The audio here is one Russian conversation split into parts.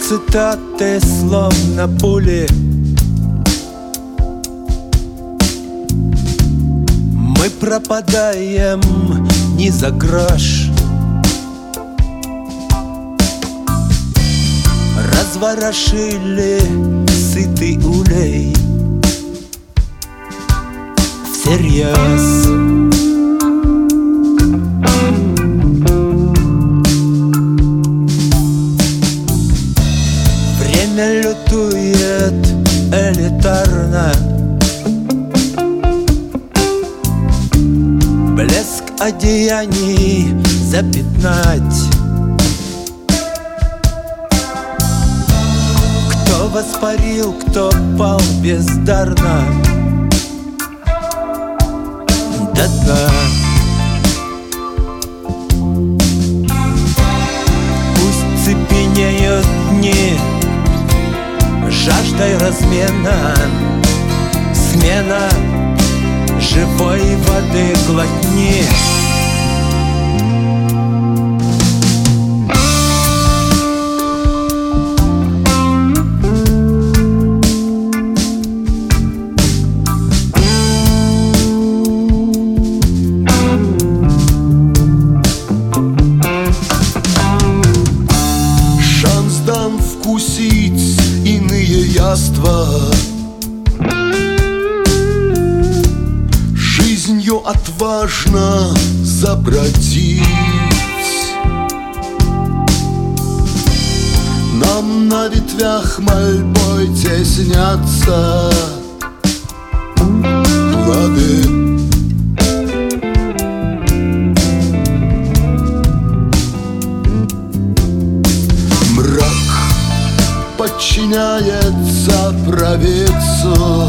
цитаты, словно пули. Мы пропадаем не за грош. Разворошили сытый улей всерьез. Время лютует элитарно. Блеск одеяний запятнать. Кто воспарил, кто пал бездарно до дна. Пусть цепенеют дни жаждой размена. Смена живой воды глотни. Шанс дан вкусить иные яства. Жизнью отважно забродить. Нам на ветвях мольбой теснятся плоды. Мрак подчиняется провидцу.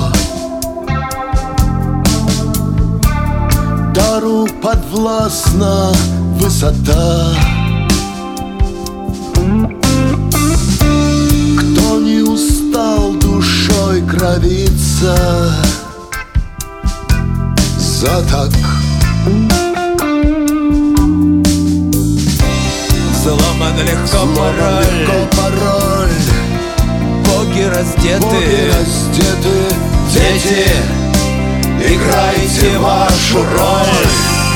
Дару подвластна высота. Кто не устал душой кровиться за так. Взломан легко пароль. Боги раздеты. Дети, играйте вашу роль.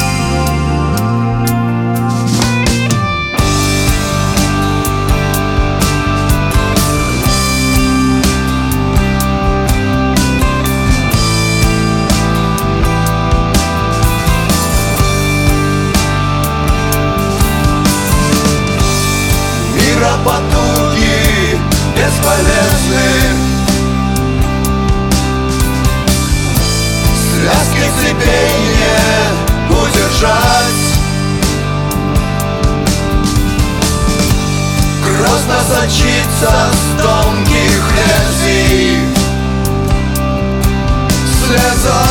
Потуги бесполезны. Связки цепей не удержать. Грозно сочится с тонких лезвий слеза.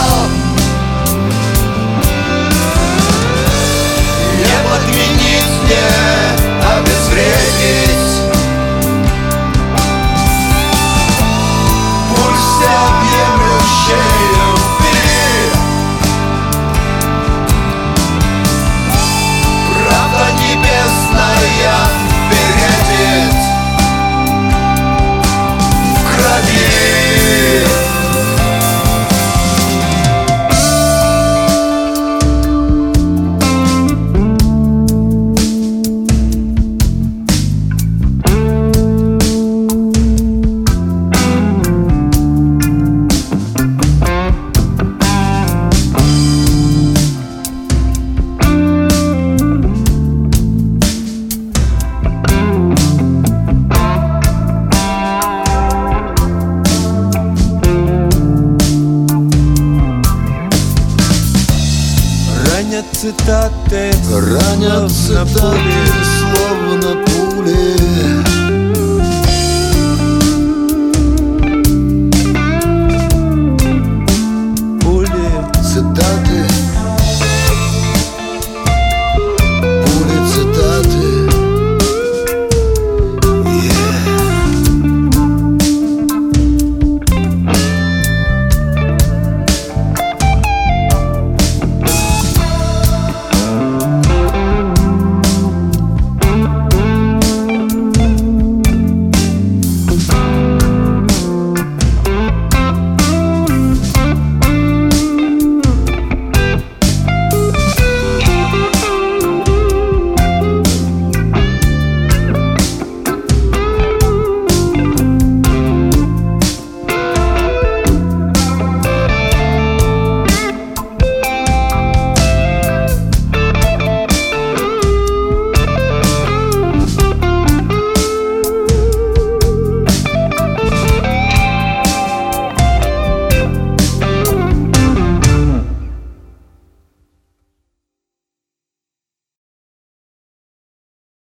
Не подменить, не обезвредить. Пульс объемлющей любви. Правда небесная передет в крови. Ранят цитаты, словно пули.